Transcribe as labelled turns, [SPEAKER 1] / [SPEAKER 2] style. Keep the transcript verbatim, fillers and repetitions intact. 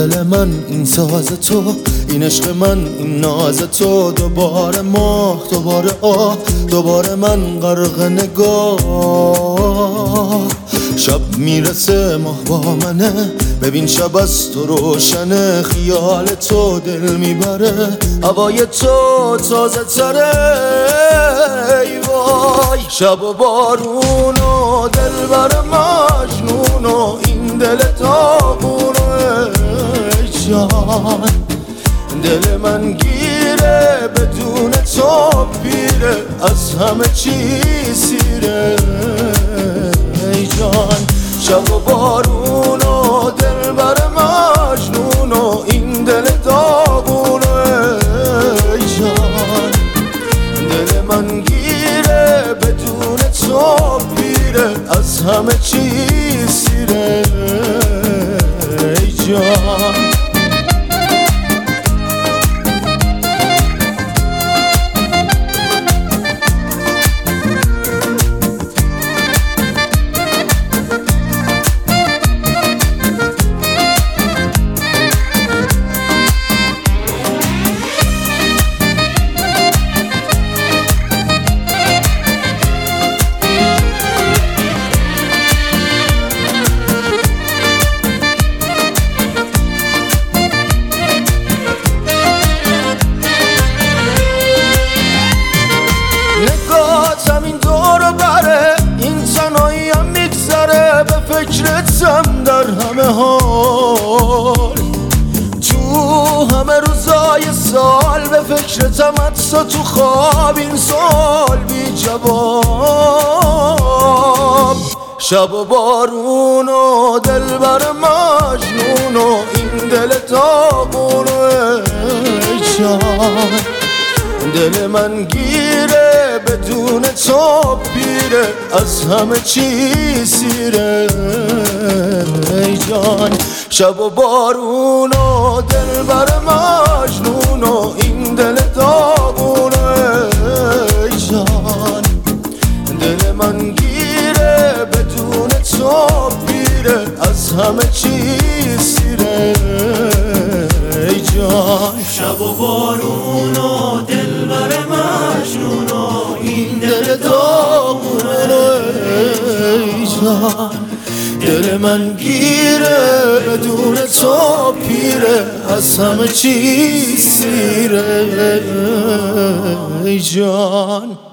[SPEAKER 1] دل من این ساز تو، این عشق من این ناز تو. دوباره ماه دوباره آه، دوباره من غرق نگاه. شب میرسه ماه با منه، ببین شب از تو روشنه. خیال تو دل میبره، هوای تو تازه تره. ای وای شب و بارون و دل بر مجنون و این دل داغون. ای جان دل من گیره، بدون تو پیره، از همه چی سیره. ای جان شب و بارون و دل بر مجنون و این دل داغون. ای جان دل من گیره، بدون تو پیره، از همه چی سیره. ای جان فکرتم در همه حال، تو همه روزای سال به فکرتم، حتی تو خواب این سال بی جواب. شب و بارون و دل بر مجنون و این دل داغون. ای جان دل من گیره، بدون تو پیره، از همه چی سیره. ای جان شب و بارون و دل بر مجنون و این دل داغون. ای جان دل من گیره، بدون تو پیره، از همه چی سیره. ای جان
[SPEAKER 2] شب و بارون و دل بر مجنون و این دل داغون.
[SPEAKER 1] ای جان دل من گیره، بدون تو پیره، از همه چی سیره. ای جان